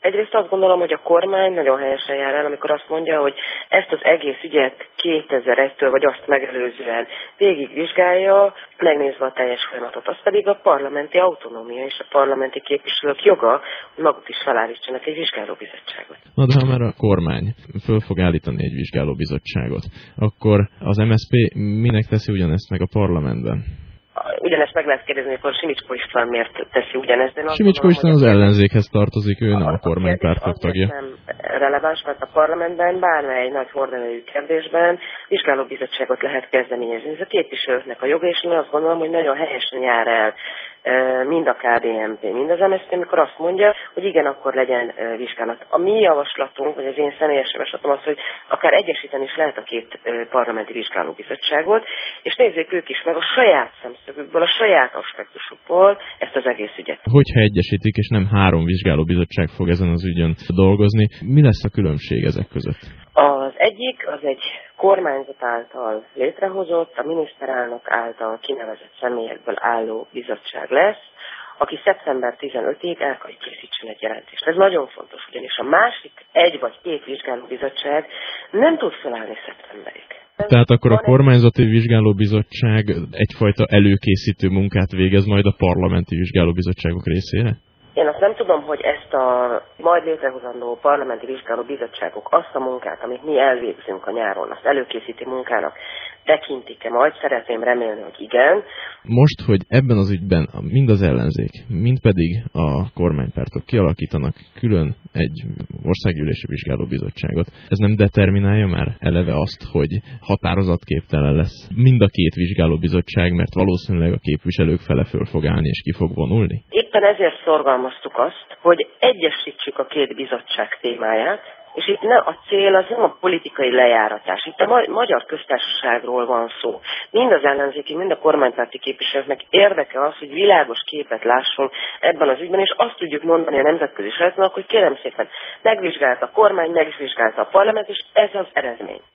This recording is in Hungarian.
Egyrészt azt gondolom, hogy a kormány nagyon helyesen jár el, amikor azt mondja, hogy ezt az egész ügyet 2001-től vagy azt megelőzően végigvizsgálja, megnézve a teljes folyamatot. Az pedig a parlamenti autonómia és a parlamenti képviselők joga, hogy maguk is felállítsanak egy vizsgálóbizottságot. Na de ha már a kormány föl fog állítani egy vizsgálóbizottságot, akkor az MSZP minek teszi ugyanezt meg a parlamentben? Ugyanezt meg lehet kérdezni, hogy Simicskó István miért teszi ugyanezt. Simicskó István az ellenzékhez tartozik, ő nem a kormánypártok tagja. Nem releváns, mert a parlamentben bármely nagy horderejű kérdésben vizsgálóbizottságot lehet kezdeményezni. Ez a képviselőknek a joga, és én azt gondolom, hogy nagyon helyesen jár el mind a KDNP, mind az MSZP, amikor azt mondja, hogy igen, akkor legyen vizsgálat. A mi javaslatunk, vagy az én személyes javaslatom az, hogy akár egyesíteni is lehet a két parlamenti vizsgálóbizottságot, és nézzék ők is meg a saját szemszögükből, a saját aspektusukból ezt az egész ügyet. Hogyha egyesítik, és nem 3 vizsgálóbizottság fog ezen az ügyön dolgozni, mi lesz a különbség ezek között? Az egyik, az egy kormányzat által létrehozott, a miniszterelnök által kinevezett személyekből álló bizottság lesz, aki szeptember 15-ig el kell készítsen egy jelentést. Ez nagyon fontos, ugyanis a másik 1 vagy 2 vizsgálóbizottság nem tud felállni szeptemberig. Tehát akkor a kormányzati vizsgálóbizottság egyfajta előkészítő munkát végez majd a parlamenti vizsgálóbizottságok részére? Én azt nem tudom, hogy ezt a majd létrehozandó parlamenti vizsgálóbizottságok azt a munkát, amit mi elvégzünk a nyáron, azt előkészíti munkának, tekintik-e majd, szeretném remélni, hogy igen. Most, hogy ebben az ügyben mind az ellenzék, mind pedig a kormánypártok kialakítanak külön egy országgyűlési vizsgálóbizottságot, ez nem determinálja már eleve azt, hogy határozatképtelen lesz mind a 2 vizsgálóbizottság, mert valószínűleg a képviselők fele föl fog állni és ki fog vonulni? Éppen ezért szorgalmaztuk azt, hogy egyesítsük a 2 bizottság témáját, és itt a cél az nem a politikai lejáratás. Itt a Magyar Köztársaságról van szó. Mind az ellenzéki, mind a kormánypárti képviselőknek érdeke az, hogy világos képet lássunk ebben az ügyben, és azt tudjuk mondani a nemzetközi sajtónak, hogy kérem szépen, megvizsgálta a kormány, megvizsgálta a parlament, és ez az eredmény.